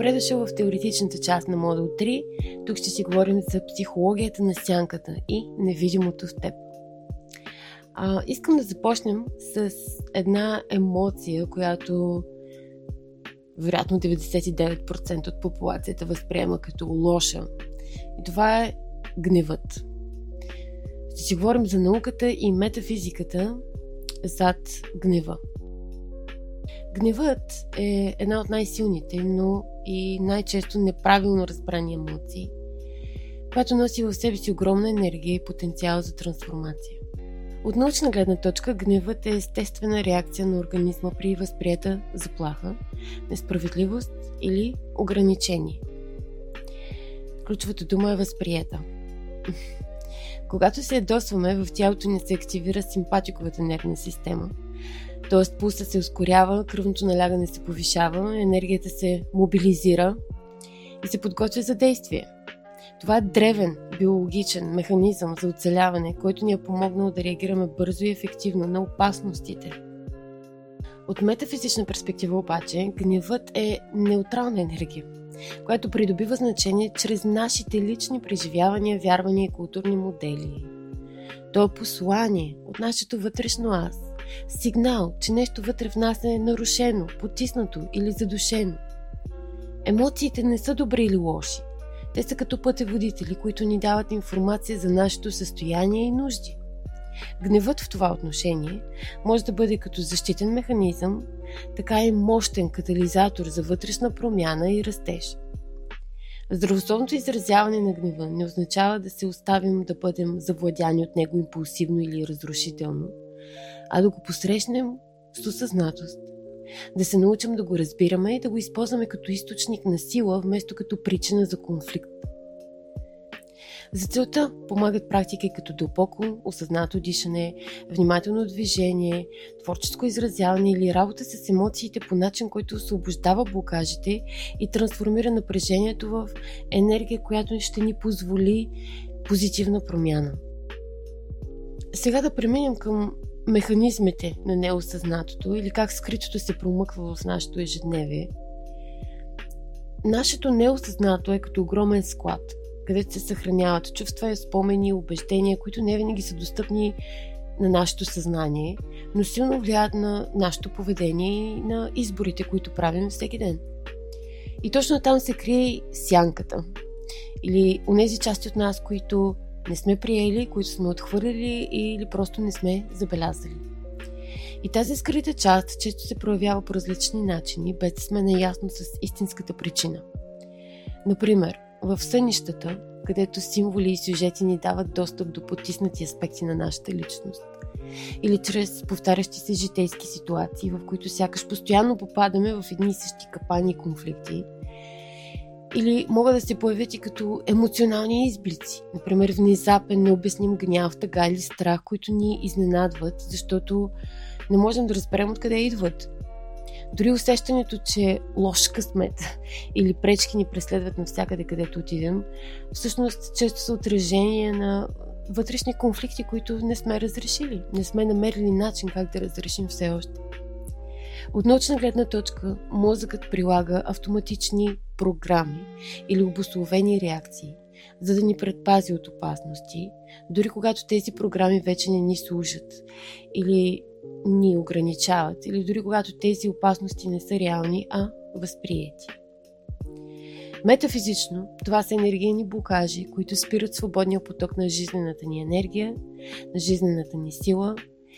Добре дошъл в теоретичната част на модул 3. Тук ще си говорим за психологията на сянката и невидимото в теб. Искам да започнем с една емоция, която вероятно 99% от популацията възприема като лоша. И това е гневът. Ще си говорим за науката и метафизиката зад гнева. Гневът е една от най-силните, но и най-често неправилно разбрани емоции, която носи в себе си огромна енергия и потенциал за трансформация. От научна гледна точка, гневът е естествена реакция на организма при възприета заплаха, несправедливост или ограничение. Ключовата дума е възприета. Когато се ядосваме, в тялото ни се активира симпатиковата нервна система, т.е. пулсът се ускорява, кръвното налягане се повишава, енергията се мобилизира и се подготвя за действие. Това е древен, биологичен механизъм за оцеляване, който ни е помогнал да реагираме бързо и ефективно на опасностите. От метафизична перспектива обаче, гневът е неутрална енергия, която придобива значение чрез нашите лични преживявания, вярвания и културни модели. То е послание от нашето вътрешно аз, сигнал, че нещо вътре в нас е нарушено, потиснато или задушено. Емоциите не са добри или лоши. Те са като пътеводители, които ни дават информация за нашето състояние и нужди. Гневът в това отношение може да бъде като защитен механизъм, така и мощен катализатор за вътрешна промяна и растеж. Здравословното изразяване на гнева не означава да се оставим да бъдем завладяни от него импулсивно или разрушително, а да го посрещнем с осъзнатост. Да се научим да го разбираме и да го използваме като източник на сила, вместо като причина за конфликт. За целта помагат практики като дълбоко, осъзнато дишане, внимателно движение, творческо изразяване или работа с емоциите по начин, който освобождава блокажите и трансформира напрежението в енергия, която ще ни позволи позитивна промяна. Сега да преминем към механизмите на неосъзнатото или как скритото се промъква в нашето ежедневие. Нашето неосъзнато е като огромен склад, където се съхраняват чувства, спомени и убеждения, които не винаги са достъпни на нашето съзнание, но силно влияят на нашето поведение и на изборите, които правим всеки ден. И точно там се крие и сянката, или онези части от нас, които не сме приели, които сме отхвърлили или просто не сме забелязали. И тази скрита част често се проявява по различни начини, без да сме наясно с истинската причина. Например, в сънищата, където символи и сюжети ни дават достъп до потиснати аспекти на нашата личност. Или чрез повтарящи се житейски ситуации, в които сякаш постоянно попадаме в едни и същи капани и конфликти. Или могат да се появят и като емоционални изблици. Например, внезапен, необясним гняв, тъга или страх, които ни изненадват, защото не можем да разберем откъде идват. Дори усещането, че лош късмет или пречки ни преследват навсякъде, където отидем, всъщност често са отражение на вътрешни конфликти, които не сме разрешили. Не сме намерили начин как да разрешим все още. От научна гледна точка, мозъкът прилага автоматични програми или обусловени реакции, за да ни предпази от опасности, дори когато тези програми вече не ни служат или ни ограничават, или дори когато тези опасности не са реални, а възприети. Метафизично, това са енергийни блокажи, които спират свободния поток на жизнената ни енергия, на жизнената ни сила,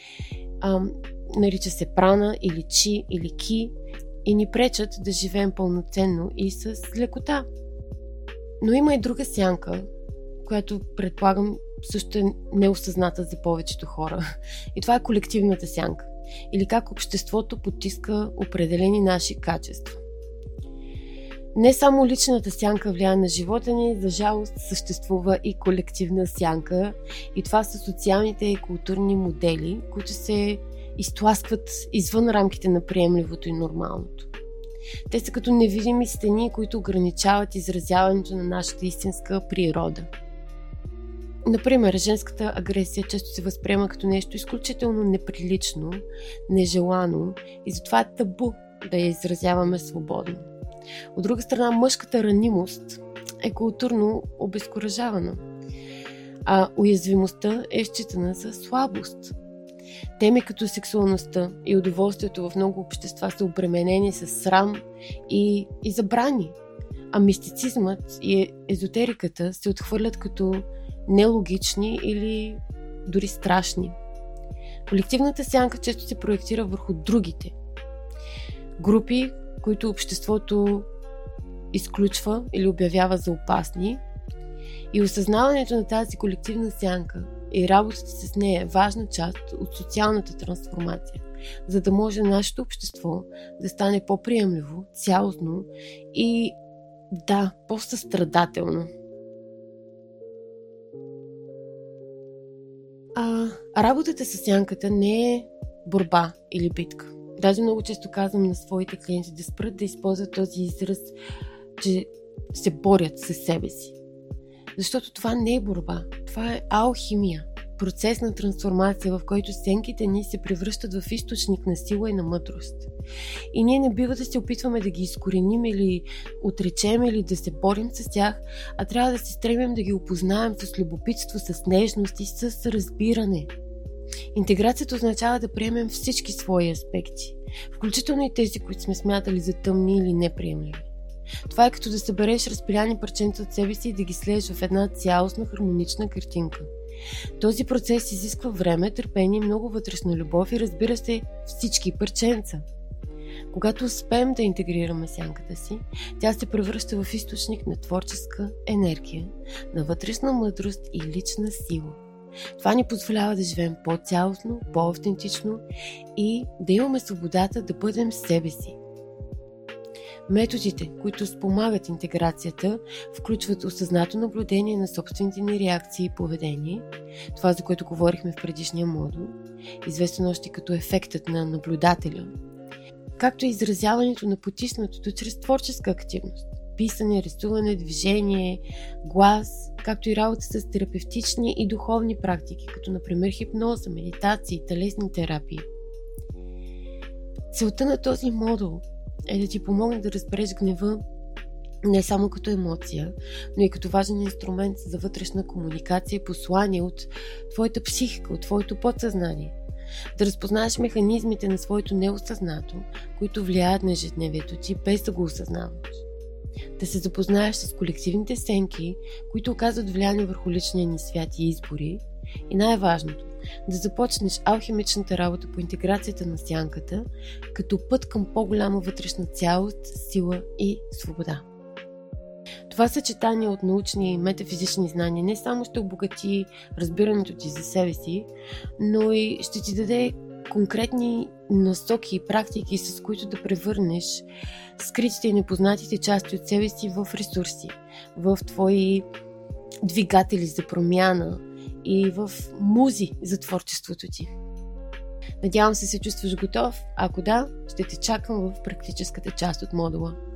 нарича се прана или чи или ки и ни пречат да живеем пълноценно и с лекота. Но има и друга сянка, която предполагам също е неосъзната за повечето хора. И това е колективната сянка. Или как обществото потиска определени наши качества. Не само личната сянка влияе на живота ни, за жалост съществува и колективна сянка. И това са социалните и културни модели, които се изтласкват извън рамките на приемливото и нормалното. Те са като невидими стени, които ограничават изразяването на нашата истинска природа. Например, женската агресия често се възприема като нещо изключително неприлично, нежелано и затова е табу да я изразяваме свободно. От друга страна, мъжката ранимост е културно обезкуражавана, а уязвимостта е считана за слабост. Теми като сексуалността и удоволствието в много общества са обременени с срам и забрани, а мистицизмът и езотериката се отхвърлят като нелогични или дори страшни. Колективната сянка често се проектира върху другите групи, които обществото изключва или обявява за опасни, и осъзнаването на тази колективна сянка и работата с нея е важна част от социалната трансформация, за да може нашето общество да стане по-приемливо, цялостно и по-състрадателно. Работата с сянката не е борба или битка. Даже много често казвам на своите клиенти да спрат да използват този израз, че се борят със себе си. Защото това не е борба, това е алхимия, процес на трансформация, в който сенките ни се превръщат в източник на сила и на мъдрост. И ние не бива да се опитваме да ги изкореним или отречем или да се борим с тях, а трябва да се стремим да ги опознаем с любопитство, с нежност и с разбиране. Интеграцията означава да приемем всички свои аспекти, включително и тези, които сме смятали за тъмни или неприемливи. Това е като да събереш разпиляни парченца от себе си и да ги слееш в една цялостна хармонична картинка. Този процес изисква време, търпение, много вътрешна любов и, разбира се, всички парченца. Когато успеем да интегрираме сянката си, тя се превръща в източник на творческа енергия, на вътрешна мъдрост и лична сила. Това ни позволява да живеем по-цялостно, по-автентично и да имаме свободата да бъдем себе си. Методите, които спомагат интеграцията, включват осъзнато наблюдение на собствените ни реакции и поведение, това, за което говорихме в предишния модул, известен още като ефектът на наблюдателя, както и изразяването на потиснатото чрез творческа активност, писане, рисуване, движение, глас, както и работа с терапевтични и духовни практики, като например хипноза, медитации, телесни терапии. Целта на този модул е да ти помогне да разбереш гнева не само като емоция, но и като важен инструмент за вътрешна комуникация и послание от твоята психика, от твоето подсъзнание. Да разпознаеш механизмите на своето неосъзнато, които влияят на ежедневието ти, без да го осъзнаваш. Да се запознаеш с колективните сенки, които оказват влияние върху личния ни свят и избори. И най-важното, да започнеш алхимичната работа по интеграцията на сянката като път към по-голяма вътрешна цялост, сила и свобода. Това съчетание от научни и метафизични знания не само ще обогати разбирането ти за себе си, но и ще ти даде конкретни насоки и практики, с които да превърнеш скритите и непознатите части от себе си в ресурси, в твои двигатели за промяна и в музи за творчеството ти. Надявам се чувстваш готов. Ако да, ще те чакам в практическата част от модула.